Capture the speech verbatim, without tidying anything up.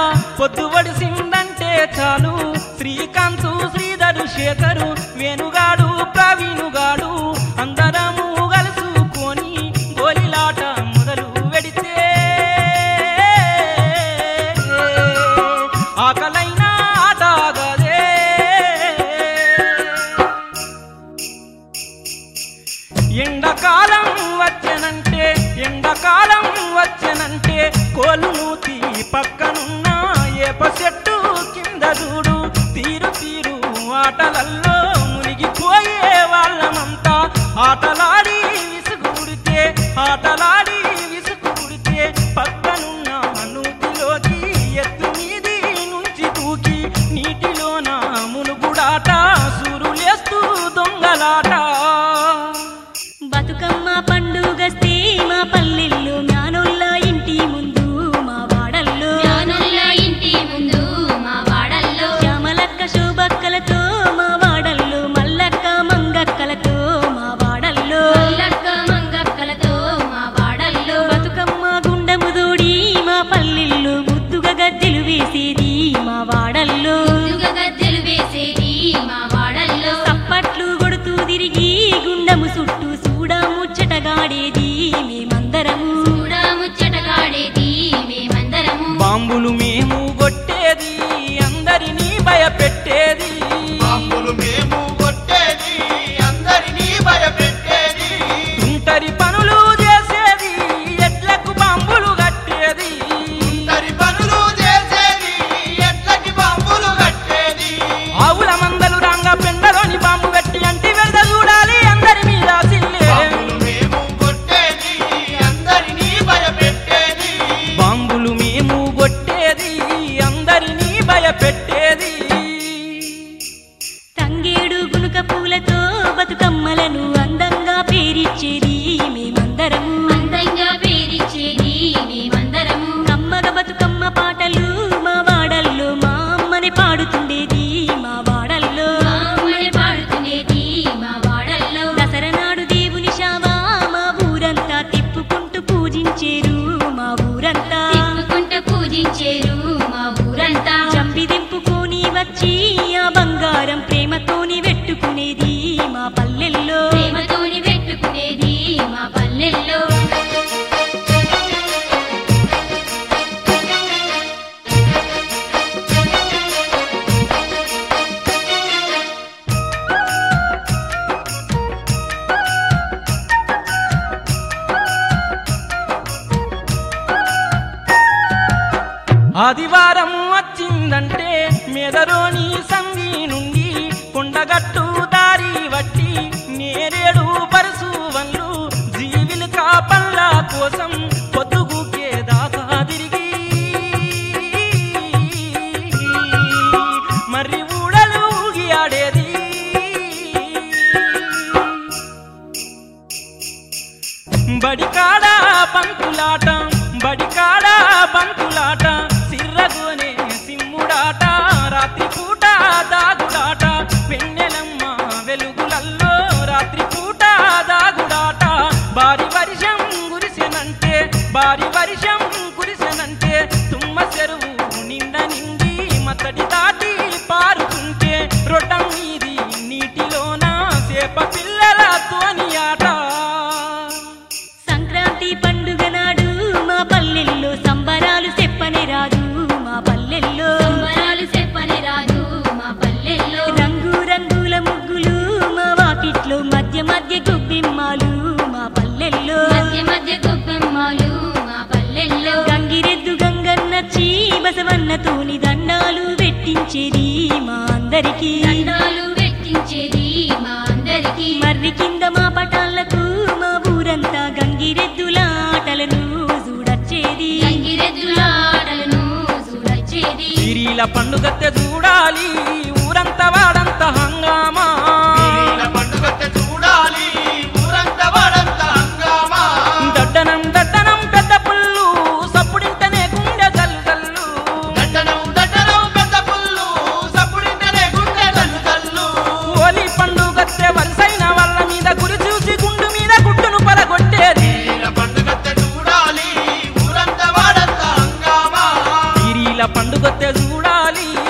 పొద్దు వడిసిందంటే చాలు శ్రీకాంతు శ్రీధరు శేఖరు వేణుగాడు ప్రవీణుగాడు అందరము కలుసుకొని గోలిలాట మొదలు పెడితే ఆకలైన ఆటగదే ఎండాకాలం వచ్చెనంటే ఎండాకాలం వచ్చెనంటే కోలు నూతి పక్కనున్న ఏప చెట్టు కింద చూడు తీరు తీరు ఆటలల్లో మునిగిపోయే వాళ్ళమంతా ఆటలాడి విసుగుడితే ఆటలాడి విసుగుడితే పక్కనున్న నూతిలోకి ఎత్తు మీది నుంచి దూకి నీటిలోన మునుగుడాట సూరులేస్తూ దొంగలాట బతుకమ్మ పండుగస్తే మా పల్లెల్లో జ్ఞానుల్ల ఇంటి ముందు మా వాడల్లో జ్ఞానుల్ల ఇంటి ముందు మా వాడల్లో శ్యామలక్క శోభక్కలతో మా వాడల్లో మల్లక్క మంగక్కలతో మా వాడల్లో మల్లక్క మంగక్కలతో మా వాడల్లో బతుకమ్మ గుండము దోడి మా పల్లెల్లో ముద్దుగా గద్దెలు వేసేది మా వాడల్లో ముద్దుగా గద్దెలు వేసేది మా వాడల్లో చప్పట్లు కొడుతూ తిరిగి గుండము చుట్టూ చూడా ముచ్చటగాడేది మేమందరము చూడా ముచ్చటగాడేది మేమందరము బాంబులు మేము కొట్టేది అందరినీ భయపెట్టేది బాంబులు మేము కొట్టేది అందరినీ భయపెట్టేది తుంటరి పనులు చేసేది ఎడ్లకు బాంబులు కట్టేది తరి పనులు చేసేది ఎట్లకి బాంబులు కట్టేది ఆవుల మందలు రంగ పెండలోని బాంబు పెట్టి అంటి వెళ్ద చూడాలి అందరి మీద సిల్లే బాంబులు మేము కొట్టేది అందరినీ భయపెట్టేది బాంబులు మేము కొట్టేది అందరినీ భయపెట్టేది తంగేడు గునుక పూలతో బతుకమ్మలను అందంగా పేరిచ్చేది మేమందరము అందంగా పేరిచ్చేది మేమందరము కమ్మగ బతుకమ్మ పాటలు మా వాడల్లో మా అమ్మని పాడుతుండేది మా వాడల్లో మా అమ్మని పాడుతునేది మా వాడల్లో దసరా నాడు దేవుని శావా మా ఊరంతా తిప్పుకుంటూ పూజించేరు మా ఊరంతా తిప్పుకుంటూ పూజించేరు మా ఊరంతా చంపి దింపుకొని వచ్చి ఆ బంగారం ప్రేమతోని పెట్టుకునేది మా పల్లెల్లో ప్రేమతోని పెట్టుకునేది మా పల్లెల్లో ఆదివారం వచ్చిందంటే మెదరోని సంధి నుండి కొండగట్టు దారి వట్టి నేరేడు పరుసు వల్లు జీవిలు కాపల్ల కోసం పొద్దుగుకే దాకా తిరిగి మర్రి ఊడలు ఊగి ఆడేది బడికాడ బంతులాట బడికాడ బంతులాట సిర్రగోనే సిమ్ముడాట రాత్రి పూట దాగుడాట వెన్నెలమ్మ వెలుగులల్లో రాత్రి పూట దాగుడాట భారీ వర్షం కురిసెనంటే భారీ వర్షం కురిసెనంటే తుమ్మ చెరువు నిండ నిండి మతడి దాటి పారుతుంటే రొట్టం మీది నీటిలోన చేప పిల్లలతోని ఆట సంక్రాంతి పండుగ నాడు మా పల్లెల్లో సంబరాలు చెప్పని రాదు మా పల్లెల్లో సంబరాలు చెప్పని రాదు మా పల్లెల్లో రంగు రంగుల ముగ్గులు మా వాకిట్లో మధ్య మధ్య గొబ్బెమ్మాలు మా పల్లెల్లో మధ్య మధ్య గొబ్బెమ్మలు మా పల్లెల్లో గంగిరెద్దు గంగన్నచ్చి బసవన్నతోని దండాలు పెట్టించేది మా అందరికి దండాలు పెట్టించేది మా అందరికి మర్రి కింద మా పటాలకు మా ఊరంతా గంగిరెద్దుల ఆటలను చూడచ్చేది గంగిరెద్దుల ఆటలను చూడొచ్చేది వీరిల పండుగత్తె చూడాలి ఊరంతా వాడంతా హంగామా వీళ్ళ పండుగత్తె చూడాలి ఊరంతా వాడంతా హంగామా దడ్డనం దడ్డనం పెద్ద పుల్లు సప్పుడింటనే గుండె జల్లు జల్లు దట్టనం దట్టనం పెద్ద పుల్లు సప్పుడింటనే గుండె తల్లు తల్లు హోలీ పండుగత్తె వలసైన వాళ్ళ మీద గురి చూసి గుండు మీద గుట్టును పలగొట్టేది వీళ్ళ పండుగత్తె చూడాలి ఊరంతా వాడంతా హంగామా వీరిల పండుగ పండుగొత్తే చూడాలి